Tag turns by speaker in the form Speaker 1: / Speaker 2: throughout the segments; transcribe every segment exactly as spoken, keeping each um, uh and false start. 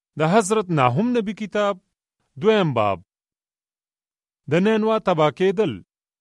Speaker 1: د حضرت ناهم نبی کتاب دویم باب د نینوا تباه کېدل.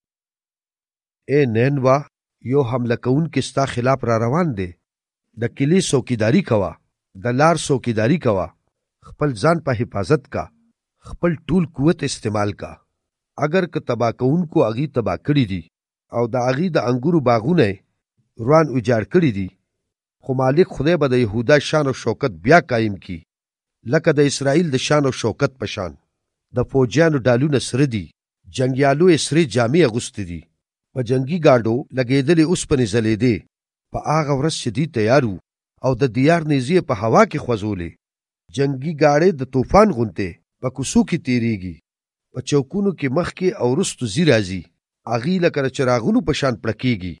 Speaker 2: اے نینوا، یو حمله کوونکی ستا خلاف را روان دی. د کلي څوکیداري کوه، د لار څوکیداري کوه، خپل ځان په حفاظت کا، خپل ټول قوت استعمال کا. اگر که تباه کوونکو هغې تباه کړي دي او د هغې د انګورو باغونه یې روان ویجاړ کړي دي، خو مالک خدای به د یهودا شان او شوکت بیا قایم کی، لکه د اسرائیل د شان او شوکت په شان. د فوجیانو ډالونه سره دي، جنګیالو یې سرې جامې اغوستې دي، په جنګي ګاډو لګېدلې اوسپنې ځلېدې. په هغه ورځ چې دوی تیار وو او د دیار نیزې په هوا کې خوځولې. جنګي ګاډې د طوفان غوندې په کوڅو کې تېرېږي، په چوکونو کې مخکې او وروستو ځي راځي. هغې لکه د چراغونو په شان پړکېږي،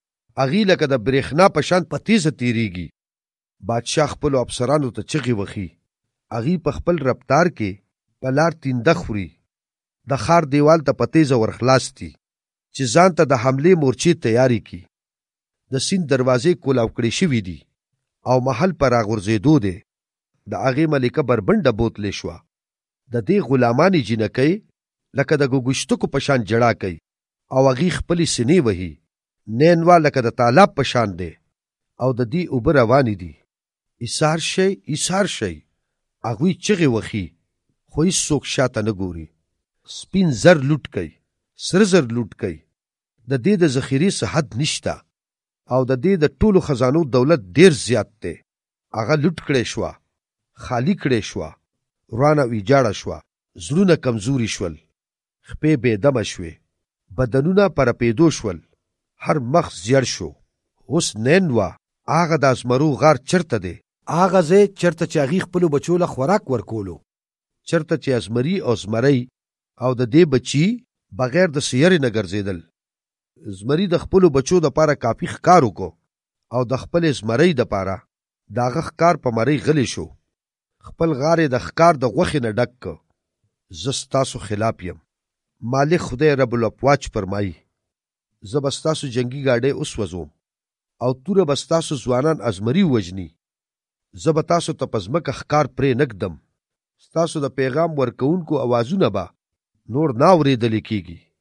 Speaker 2: هغې لکه د برېښنا په شان په تیزه تېرېږي. بادشاه خپلو افسرانو ته چغې وهي، هغې په خپل رفتار کې په لار تینده خوري. د ښار دیوال ته په تیزه ورخلاستي چې ځان ته د حملې مورچې تیارې کړي. د سیند دروازې کولاو کړې شوي دي او محل په راغورځېدو دی. د هغې ملکه بربنډه بوتلې شوه. د دې غلامانې جینکۍ لکه د ګوګشتکو په شان جړا کوي او هغې خپلې سینې وهي. نینوا لکه د تالاب په شان دی او د دې اوبه روانې دي. ایثار شئ، ایثار شئ. هغوی چغې وهي خو هېڅوک شاته نه ګوري. سپین زر لوټ کوي، سره زر لوټ کوي. د دې د ذخیرې څه حد نشته او د دې د ټولو خزانو دولت ډېر زیات دی. هغه لوټ کړې شوه، خالي کړې شوه، روانه ویجاړه شوه. زړونه کمزوري شول، خپې بېدمه شوې، بدنونه په رپېدو شول، هر مخ زیړ شو. اوس نینوا هغه د ازمرو غار چرته دی؟
Speaker 3: هغه ځای چرته چې هغې خپلو بچو له خوراک ورکولو،
Speaker 2: چرته چې ازمري او زمری او د دې بچي بغیر د سیارې نه ګرځېدل. زمري د خپلو بچو دپاره کافي ښکار وکړو او د خپلې زمرۍ دپاره د هغه ښکار په مرۍ غلی شو. خپل غار یې د ښکار د غوښې نه ډک کړ. زه ستاسو خلاف یم. مالک خدای رب الافواج فرمایي، زه به ستاسو جنګي ګاډۍ وسوځوم او توره به ستاسو ځوانان ازمري ووژني. زه به تاسو ته په ځمکه ښکار پرې نه ږدم. ستاسو د پیغام ورکوونکو اوازونه به نور نه اورېدلې کېږي.